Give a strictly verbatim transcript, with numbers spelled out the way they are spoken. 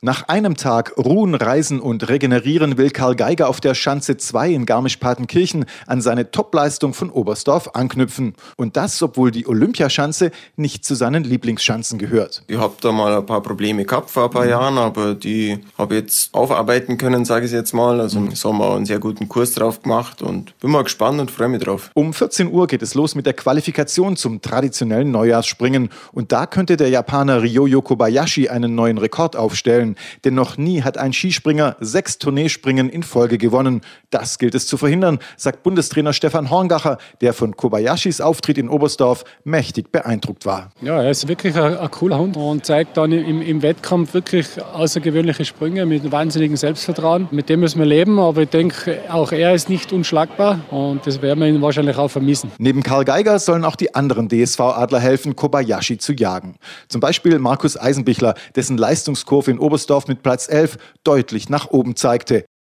Nach einem Tag Ruhen, Reisen und Regenerieren will Karl Geiger auf der Schanze zwei in Garmisch-Partenkirchen an seine Topleistung von Oberstdorf anknüpfen. Und das, obwohl die Olympiaschanze nicht zu seinen Lieblingsschanzen gehört. Ich habe da mal ein paar Probleme gehabt vor ein paar Jahren, aber die habe ich jetzt aufarbeiten können, sage ich jetzt mal. Also im Sommer einen sehr guten Kurs drauf gemacht und bin mal gespannt und freue mich drauf. Um vierzehn Uhr geht es los mit der Qualifikation zum traditionellen Neujahrsspringen. Und da könnte der Japaner Ryoyo Kobayashi einen neuen Rekord aufstellen. Denn noch nie hat ein Skispringer sechs Tourneespringen in Folge gewonnen. Das gilt es zu verhindern, sagt Bundestrainer Stefan Horngacher, der von Kobayashis Auftritt in Oberstdorf mächtig beeindruckt war. Ja, er ist wirklich ein, ein cooler Hund und zeigt dann im, im Wettkampf wirklich außergewöhnliche Sprünge mit wahnsinnigem Selbstvertrauen. Mit dem müssen wir leben, aber ich denke, auch er ist nicht unschlagbar und das werden wir ihn wahrscheinlich auch vermissen. Neben Karl Geiger sollen auch die anderen D S V-Adler helfen, Kobayashi zu jagen. Zum Beispiel Markus Eisenbichler, dessen Leistungskurve in Oberstdorf mit Platz elf deutlich nach oben zeigte.